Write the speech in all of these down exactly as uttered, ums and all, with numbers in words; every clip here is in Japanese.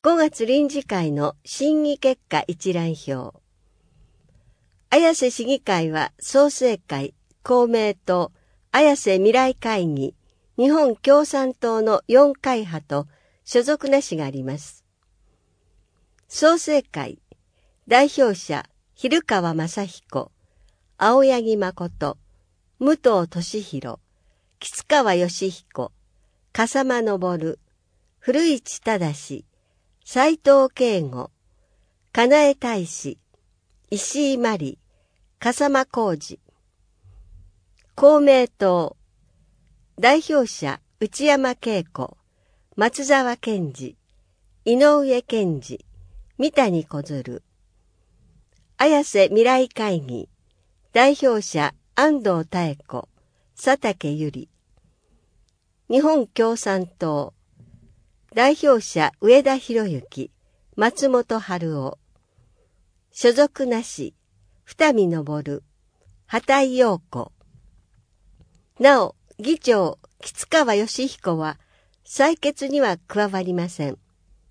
ごがつ臨時会の審議結果一覧表。綾瀬市議会は創成会、公明党、綾瀬未来会議、日本共産党のよん会派と所属なしがあります。創成会、代表者、蛭川正彦、青柳誠、武藤俊弘、吉川義彦、笠間昇、古市忠、斉藤慶吾、かなえ大使、石井真理、笠間浩二。公明党、代表者、内山恵子、松沢健二、井上健二、三谷小鶴。綾瀬未来会議、代表者、安藤妙子、佐竹由里。日本共産党、代表者、上田博之、松本春夫。所属なし、二見昇、畑井陽子。なお、議長、吉川義彦は、採決には加わりません。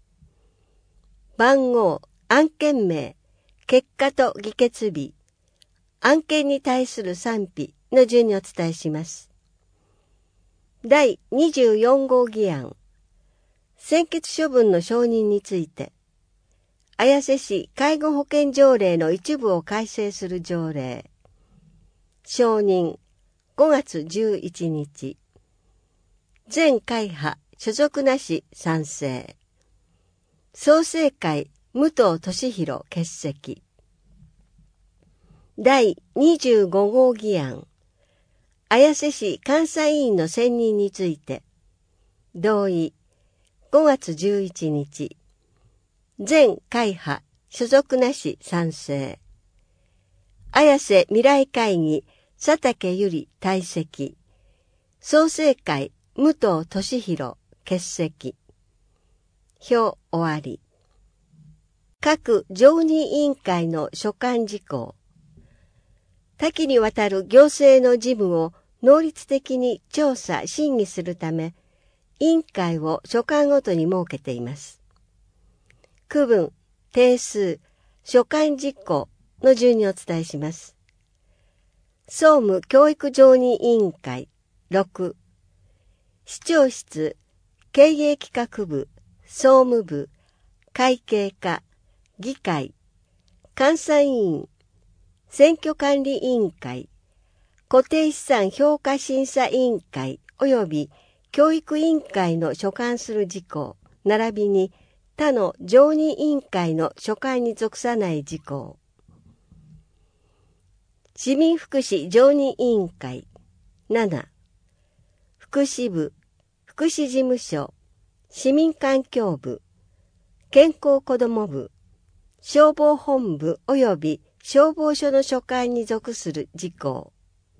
番号、案件名、結果と議決日、案件に対する賛否の順にお伝えします。だいにじゅうよん号議案、専決処分の承認について、綾瀬市介護保険条例の一部を改正する条例。承認、ごがつじゅういちにち。全会派、所属なし賛成。創成会、武藤俊弘欠席。だいにじゅうご号議案、綾瀬市監査委員の選任について、同意、ごがつじゅういちにち。全会派、所属なし賛成。綾瀬未来会議、佐竹由里退席。創成会、武藤俊弘欠席。表終わり。各常任委員会の所管事項。多岐にわたる行政の事務を能率的に調査・審議するため、委員会を所管ごとに設けています。区分、定数、所管事項の順にお伝えします。総務教育常任委員会ろく、市長室、経営企画部、総務部、会計課、議会、監査委員、選挙管理委員会、固定資産評価審査委員会及び教育委員会の所管する事項、並びに他の常任委員会の所管に属さない事項。市民福祉常任委員会なな、福祉部、福祉事務所、市民環境部、健康子ども部、消防本部及び消防署の所管に属する事項。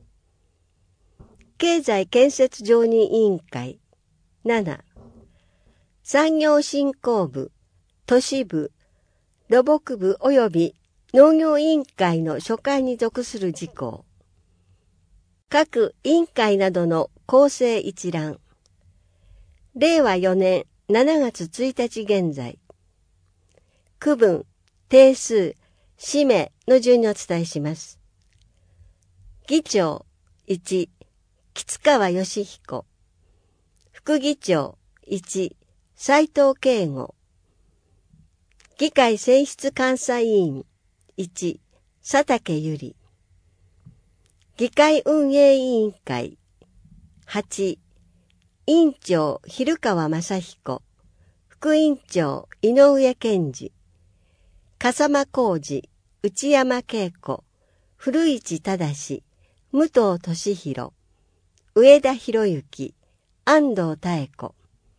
経済建設常任委員会なな、産業振興部、都市部、土木部及び農業委員会の所管に属する事項。各委員会などの構成一覧。れいわよねんしちがつついたち現在。区分、定数、氏名の順にお伝えします。議長いち、吉川義彦。副議長いち、斉藤慶吾。議会選出監査委員いち、佐竹由里。議会運営委員会はち、委員長蛭川正彦。副委員長井上健二。笠間浩二、内山恵子、古市忠、武藤俊弘、上田博之、安藤妙子。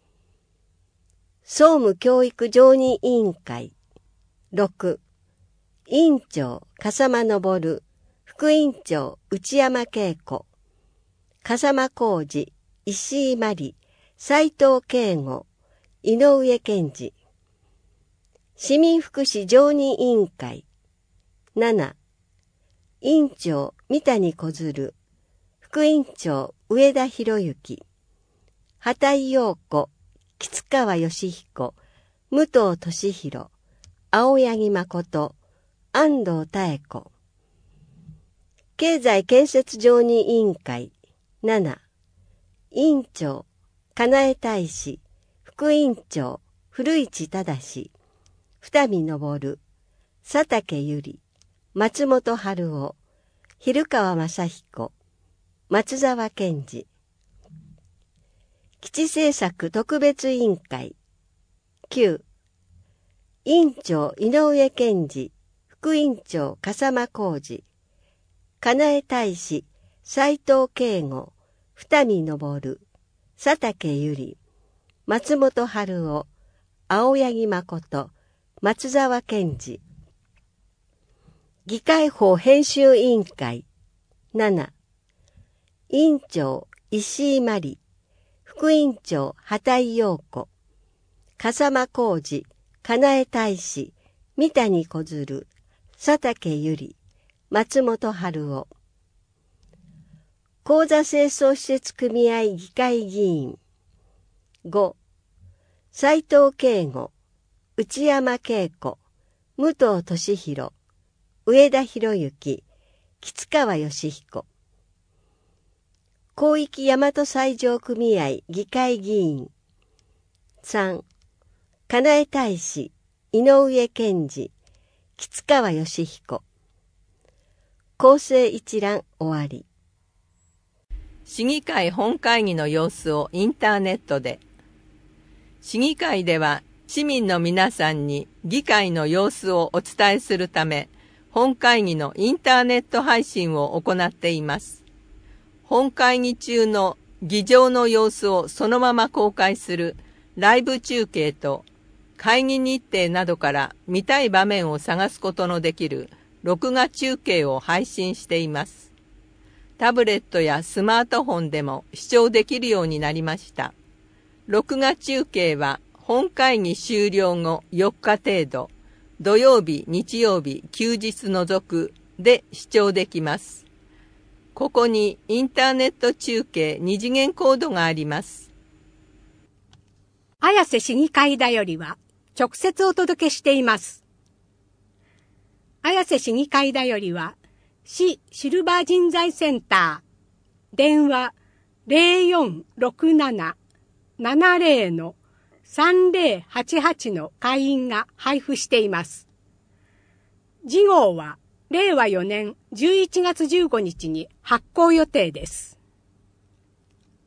総務教育常任委員会ろく、委員長笠間昇、副委員長内山恵子、笠間浩二、石井真理、斉藤慶吾、井上健二。市民福祉常任委員会なな、委員長三谷小鶴、副委員長上田博之、畑井陽子、吉川義彦、 武藤俊弘、青柳誠、安藤妙子。経済建設常任委員会なな、委員長、金江大使、副委員長、古市忠、二見昇、佐竹由里、松本春夫、蛭川正彦、松沢健二。基地政策特別委員会きゅう、委員長井上健二、副委員長笠間浩二、金江大使斉藤圭吾、二見昇、佐竹由里、松本春夫、青柳誠、松沢健二。議会法編集委員会なな、委員長石井真理、副委員長畑井陽子、笠間浩二、金江大使三谷小鶴、佐竹由里、松本春夫。口座清掃施設組合議会議員ご、斉藤圭吾、内山恵子、武藤俊弘、上田博之、吉川義彦。広域大和西条組合議会議員さん、金江大使井上健二、吉川義彦。構成一覧終わり。 市議会本会議の様子をインターネットで。市議会では市民の皆さんに議会の様子をお伝えするため、本会議のインターネット配信を行っています。本会議中の議場の様子をそのまま公開するライブ中継と、会議日程などから見たい場面を探すことのできる録画中継を配信しています。タブレットやスマートフォンでも視聴できるようになりました。録画中継は本会議終了後よっか程度、土曜日、日曜日、休日除くで視聴できます。ここにインターネット中継二次元コードがあります。 綾瀬市議会だよりは直接お届けしています。綾瀬市議会だよりは市シルバー人材センター電話 ゼロよんろくなな ななゼロ のさんゼロはちはちの会員が配布しています。次号はれいわよねんじゅういちがつじゅうごにちに発行予定です。